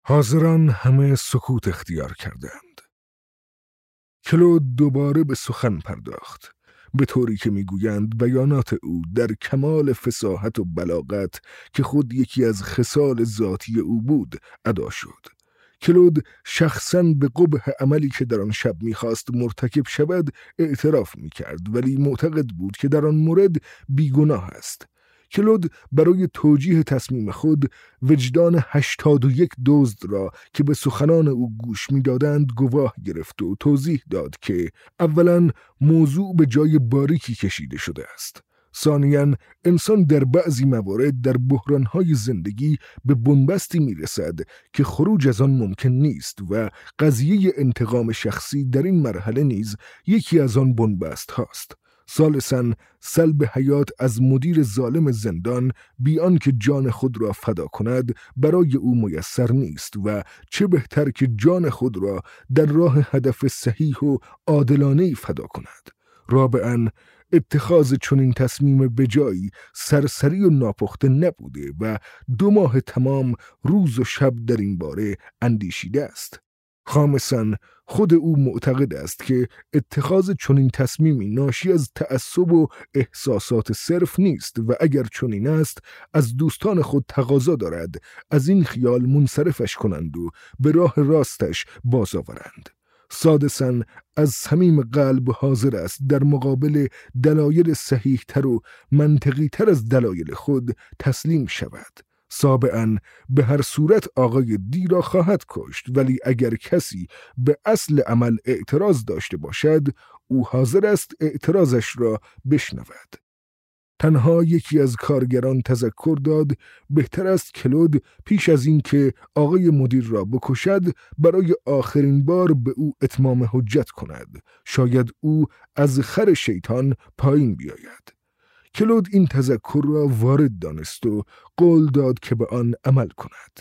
حاضران همه سکوت اختیار کردند. کلود دوباره به سخن پرداخت، به طوری که میگویند بیانات او در کمال فصاحت و بلاغت که خود یکی از خصال ذاتی او بود ادا شد. کلود شخصاً به قبح عملی که در آن شب میخواست مرتکب شود اعتراف میکرد، ولی معتقد بود که در آن مورد بیگناه است. کلود برای توجیه تصمیم خود وجدان 81 دزد را که به سخنان او گوش می‌دادند گواه گرفت و توضیح داد که اولاً موضوع به جای باریکی کشیده شده است. ثانیاً انسان در بعضی موارد در بحران‌های زندگی به بنبستی می‌رسد که خروج از آن ممکن نیست و قضیه انتقام شخصی در این مرحله نیز یکی از آن بنبست هاست. ثالثاً سلب حیات از مدیر ظالم زندان بی آنکه جان خود را فدا کند برای او میسر نیست و چه بهتر که جان خود را در راه هدف صحیح و عادلانه‌ای فدا کند. رابعاً اتخاذ چنین تصمیم بجایی سرسری و ناپخته نبوده و 2 ماه تمام روز و شب در این باره اندیشیده است. خامساً خود او معتقد است که اتخاذ چنین تصمیمی ناشی از تعصب و احساسات صرف نیست و اگر چنین است از دوستان خود تقاضا دارد از این خیال منصرفش کنند و به راه راستش باز آورند. سادساً از صمیم قلب حاضر است در مقابل دلایل صحیح تر و منطقی تر از دلایل خود تسلیم شود. سابعاً به هر صورت آقای دی را خواهد کشت، ولی اگر کسی به اصل عمل اعتراض داشته باشد او حاضر است اعتراضش را بشنود. تنها یکی از کارگران تذکر داد بهتر است کلود پیش از این که آقای مدیر را بکشد برای آخرین بار به او اتمام حجت کند، شاید او از خر شیطان پایین بیاید. کلود این تذکر را وارد دانست و قول داد که به آن عمل کند.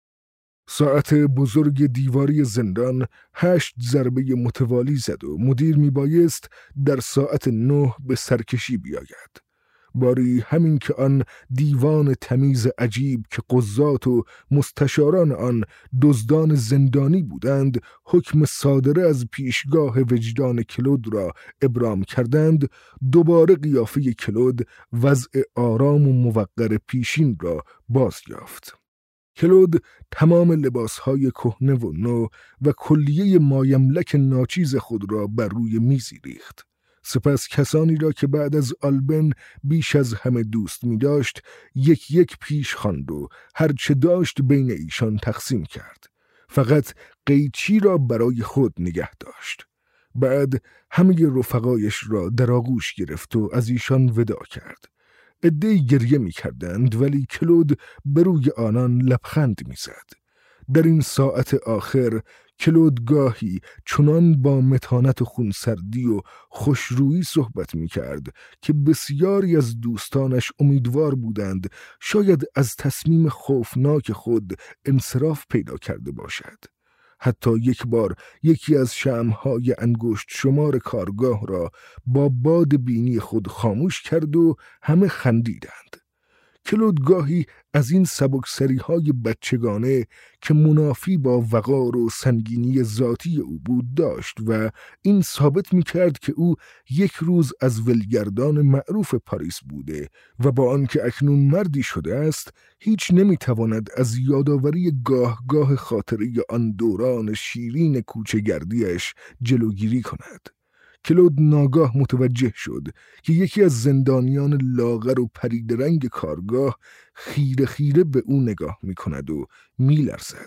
ساعت بزرگ دیواری زندان 8 ضربه متوالی زد و مدیر میبایست در ساعت 9 به سرکشی بیاید. باری همین که آن دیوان تمیز عجیب که قضات و مستشاران آن دزدان زندانی بودند حکم صادره از پیشگاه وجدان کلود را ابرام کردند، دوباره قیافه کلود وضع آرام و موقر پیشین را باز یافت. کلود تمام لباسهای کهنه و نو و کلیه مایملک ناچیز خود را بر روی میزی ریخت. سپس کسانی را که بعد از آلبن بیش از همه دوست می داشت یک یک پیش خواند و هرچه داشت بین ایشان تقسیم کرد. فقط قیچی را برای خود نگه داشت. بعد همه رفقایش را در آغوش گرفت و از ایشان وداع کرد. عده‌ای گریه می کردند ولی کلود بر روی آنان لبخند می زد. در این ساعت آخر کلود گاهی چنان با متانت و خونسردی و خوشرویی صحبت می کرد که بسیاری از دوستانش امیدوار بودند شاید از تصمیم خوفناک خود انصراف پیدا کرده باشد. حتی یک بار یکی از شمع‌های انگشت شمار کارگاه را با باد بینی خود خاموش کرد و همه خندیدند. کلود گاهی از این سبکسری‌های بچگانه که منافی با وقار و سنگینی ذاتی او بود داشت و این ثابت می‌کرد که او یک روز از ولگردان معروف پاریس بوده و با آنکه اکنون مردی شده است هیچ نمی‌تواند از یادآوری گاه خاطره آن دوران شیرین کوچه‌گردی‌اش جلوگیری کند. کلود ناگاه متوجه شد که یکی از زندانیان لاغر و پریدرنگ کارگاه خیره خیره به او نگاه می کند و می لرزد.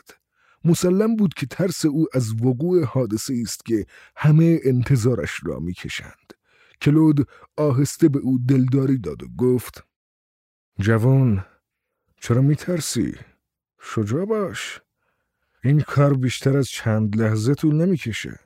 مسلم بود که ترس او از وقوع حادثه است که همه انتظارش را می کشند. کلود آهسته به او دلداری داد و گفت: جوان، چرا می ترسی؟ شجاع باش. این کار بیشتر از چند لحظه طول نمی کشه.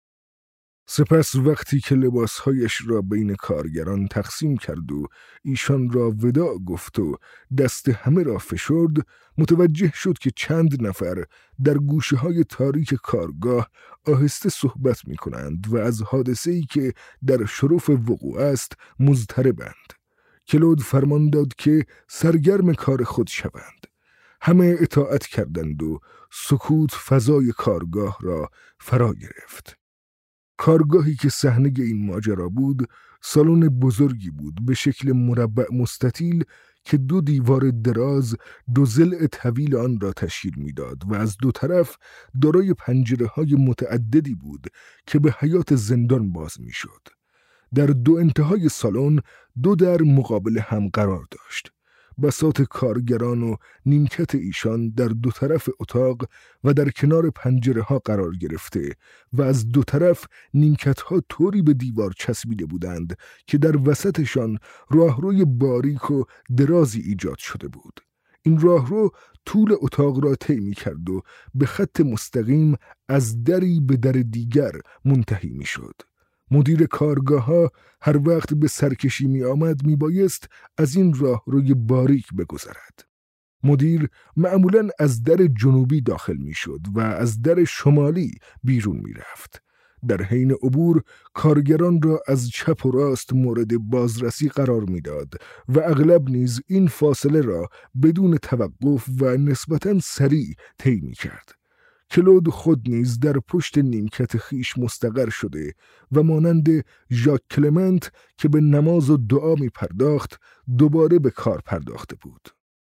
سپس وقتی که لباسهایش را بین کارگران تقسیم کرد و ایشان را وداع گفت و دست همه را فشرد، متوجه شد که چند نفر در گوشه‌های تاریک کارگاه آهسته صحبت می کنند و از حادثه‌ای که در شرف وقوع است مضطربند. کلود فرمان داد که سرگرم کار خود شوند. همه اطاعت کردند و سکوت فضای کارگاه را فرا گرفت. کارگاهی که صحنه این ماجرا بود، سالن بزرگی بود به شکل مربع مستطیل که 2 دیوار دراز 2 ضلع طویل آن را تشکیل میداد و از 2 طرف دارای پنجره‌های متعددی بود که به حیاط زندان باز میشد. در 2 انتهای سالن 2 در مقابل هم قرار داشت. بساط کارگران و نیمکت ایشان در 2 طرف اتاق و در کنار پنجره ها قرار گرفته و از 2 طرف نیمکت ها طوری به دیوار چسبیده بودند که در وسطشان راهروی باریک و درازی ایجاد شده بود. این راهرو طول اتاق را طی می‌کرد و به خط مستقیم از دری به در دیگر منتهی می‌شد. مدیر کارگاه‌ها هر وقت به سرکشی می آمد می بایست از این راه روی باریک بگذرد. مدیر معمولاً از در جنوبی داخل می شد و از در شمالی بیرون می رفت. در حین عبور کارگران را از چپ و راست مورد بازرسی قرار می داد و اغلب نیز این فاصله را بدون توقف و نسبتاً سریع طی می کرد. کلود خود نیز در پشت نیمکت خیش مستقر شده و مانند ژاک کلمنت که به نماز و دعا می پرداخت دوباره به کار پرداخته بود.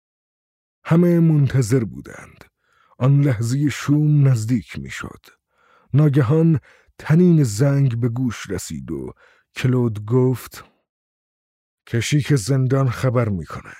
همه منتظر بودند. آن لحظه شوم نزدیک می شد. ناگهان تنین زنگ به گوش رسید و کلود گفت کشیک زندان خبر می کنه.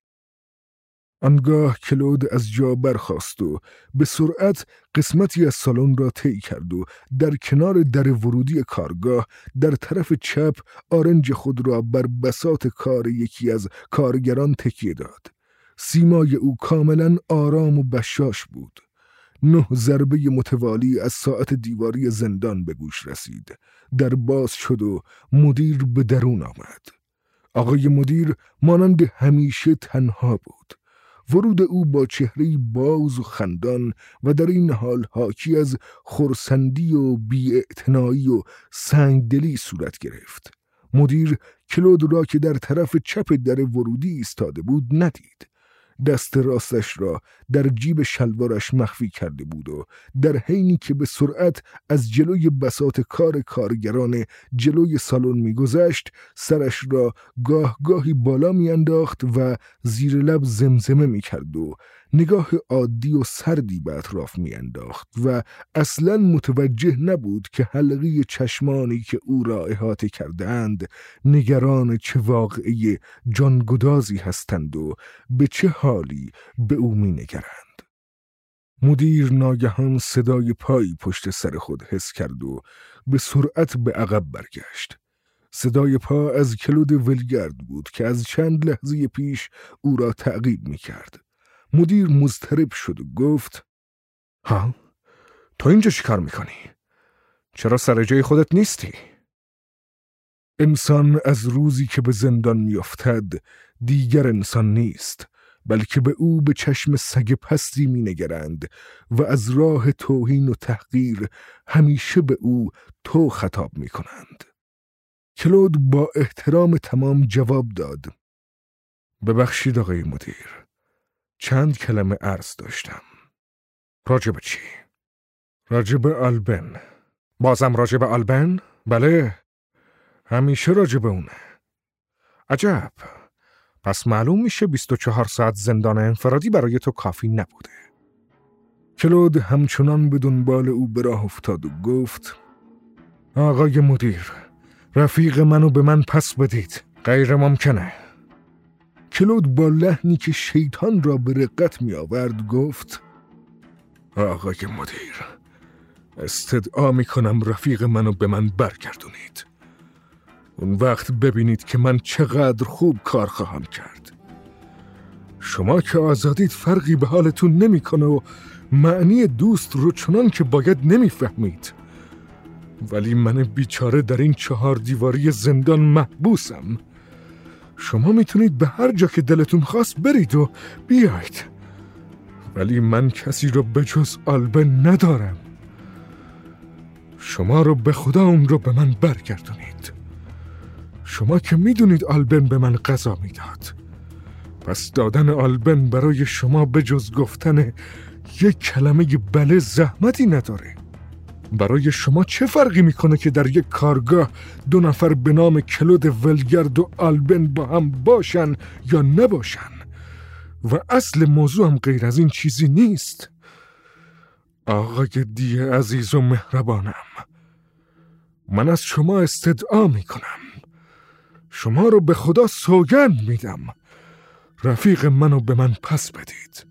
آنگاه کلود از جا برخاست و به سرعت قسمتی از سالن را طی کرد و در کنار در ورودی کارگاه در طرف چپ آرنج خود را بر بساط کار یکی از کارگران تکیه داد. سیمای او کاملا آرام و بشاش بود. 9 ضربه متوالی از ساعت دیواری زندان به گوش رسید. در باز شد و مدیر به درون آمد. آقای مدیر مانند همیشه تنها بود. ورود او با چهره‌ای باز و خندان و در این حال حاکی از خرسندی و بی‌اعتنایی و سنگدلی صورت گرفت. مدیر کلود را که در طرف چپ در ورودی ایستاده بود ندید. دست راستش را در جیب شلوارش مخفی کرده بود و در حینی که به سرعت از جلوی بساط کار کارگران جلوی سالن می‌گذشت سرش را گاه گاهی بالا می‌انداخت و زیر لب زمزمه می‌کرد و نگاه عادی و سردی به اطراف می‌انداخت و اصلاً متوجه نبود که حلقه چشمانی که او را احاطه کردند نگران چه واقعه جانگدازی هستند و به چه حالی به او می‌نگرند. مدیر ناگهان صدای پایی پشت سر خود حس کرد و به سرعت به عقب برگشت. صدای پا از کلود ولگرد بود که از چند لحظه پیش او را تعقیب می‌کرد. مدیر مضطرب شد و گفت ها؟ تو اینجا چی کار میکنی؟ چرا سر جای خودت نیستی؟ انسان از روزی که به زندان میافتد دیگر انسان نیست، بلکه به او به چشم سگ پستی مینگرند و از راه توهین و تحقیر همیشه به او تو خطاب میکنند. کلود با احترام تمام جواب داد ببخشید آقای مدیر، چند کلمه عرض داشتم. راجب چی؟ راجب آلبن. بازم راجب آلبن؟ بله، همیشه راجب اونه. عجب، پس معلوم میشه 24 ساعت زندان انفرادی برای تو کافی نبوده. کلود همچنان به دنبال او به راه افتاد و گفت آقای مدیر، رفیق منو به من پس بدید، غیر ممکنه. کلود با لحنی که شیطان را به رقت می آورد گفت آقای مدیر، استدعا می کنم رفیق منو به من برگردونید. اون وقت ببینید که من چقدر خوب کار خواهم کرد. شما که آزادید فرقی به حالتون نمی کنه و معنی دوست رو چنان که باید نمی فهمید. ولی من بیچاره در این 4 دیواری زندان محبوسم. شما میتونید به هر جا که دلتون خواست برید و بیاید، ولی من کسی رو به جز آلبن ندارم. شما رو به خدا اون رو به من برگردونید. شما که میدونید آلبن به من غذا میداد، پس دادن آلبن برای شما به جز گفتن یک کلمه بله زحمتی نداره. برای شما چه فرقی میکنه که در یک کارگاه 2 نفر به نام کلود ولگرد و آلبن با هم باشن یا نباشن؟ و اصل موضوع هم غیر از این چیزی نیست. آقای دی عزیز و مهربانم، من از شما استدعا میکنم، شما رو به خدا سوگند میدم، رفیق منو به من پس بدید.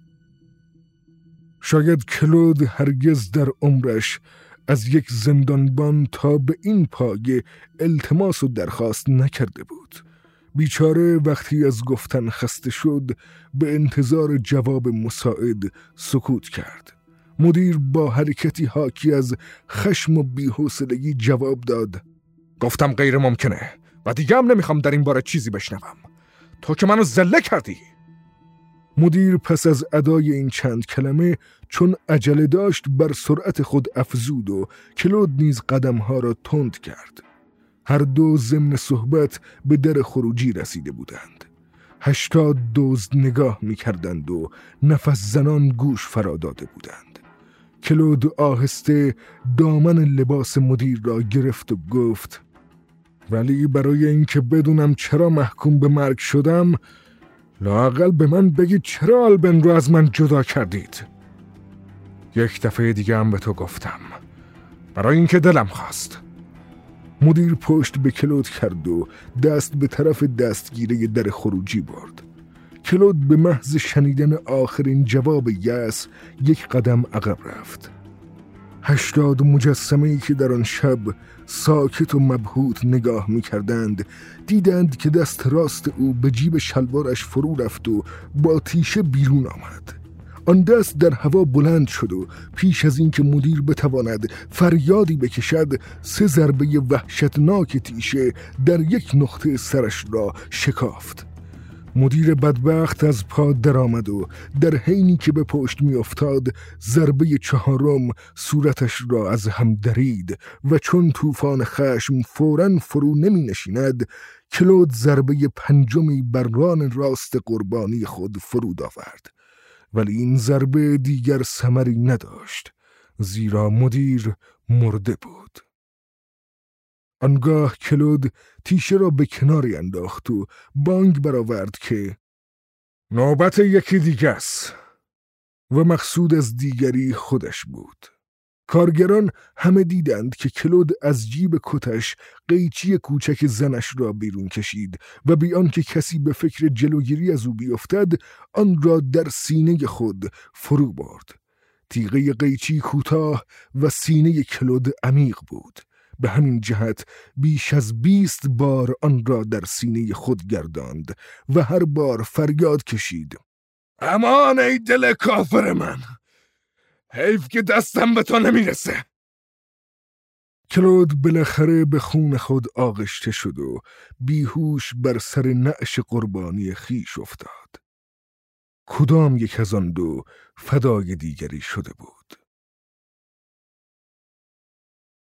شاید کلود هرگز در عمرش از یک زندانبان تا به این پایه التماس و درخواست نکرده بود. بیچاره وقتی از گفتن خسته شد به انتظار جواب مساعد سکوت کرد. مدیر با حرکتی حاکی از خشم و بی‌حوصلگی جواب داد: گفتم غیر ممکنه و دیگه هم نمیخوام در این باره چیزی بشنوم. تو که منو ذله کردی. مدیر پس از ادای این چند کلمه چون عجله داشت بر سرعت خود افزود و کلود نیز قدمها را تند کرد. هر دو ضمن صحبت به در خروجی رسیده بودند. 80 دزد نگاه می‌کردند و نفس زنان گوش فرا داده بودند. کلود آهسته دامن لباس مدیر را گرفت و گفت: ولی برای اینکه بدونم چرا محکوم به مرگ شدم، لااقل به من بگید چرا آلبن رو از من جدا کردید؟ یک دفعه دیگه هم به تو گفتم، برای اینکه دلم خواست. مدیر پشت به کلود کرد و دست به طرف دستگیره در خروجی برد. کلود به محض شنیدن آخرین جواب یأس یک قدم عقب رفت. 80 مجسمه‌ای که در آن شب ساکت و مبهوت نگاه می‌کردند دیدند که دست راست او به جیب شلوارش فرو رفت و با تیشه بیرون آمد. آن دست در هوا بلند شد و پیش از اینکه مدیر بتواند فریادی بکشد 3 ضربه وحشتناک تیشه در یک نقطه سرش را شکافت. مدیر بدبخت از پا درآمد و در حینی که به پشت می افتاد ضربه 4م صورتش را از هم درید و چون طوفان خشم فوراً فرو نمی نشیند، کلود ضربه 5می بر ران راست قربانی خود فرود آورد. ولی این ضربه دیگر ثمری نداشت، زیرا مدیر مرده بود. آنگاه کلود تیشه را به کناری انداخت و بانگ برآورد که نوبت یکی دیگه است، و مقصود از دیگری خودش بود. کارگران همه دیدند که کلود از جیب کتش قیچی کوچک زنش را بیرون کشید و بی آنکه کسی به فکر جلوگیری از او بیفتد آن را در سینه خود فرو برد. تیغه قیچی کوتاه و سینه کلود عمیق بود. به همین جهت بیش از 20 بار آن را در سینه خود گرداند و هر بار فریاد کشید: امان ای دل کافر من، حیف که دستم به تو نمیرسه. کلود بالاخره به خون خود آغشته شد و بیهوش بر سر نعش قربانی خیش افتاد. کدام یک از آن دو فدای دیگری شده بود؟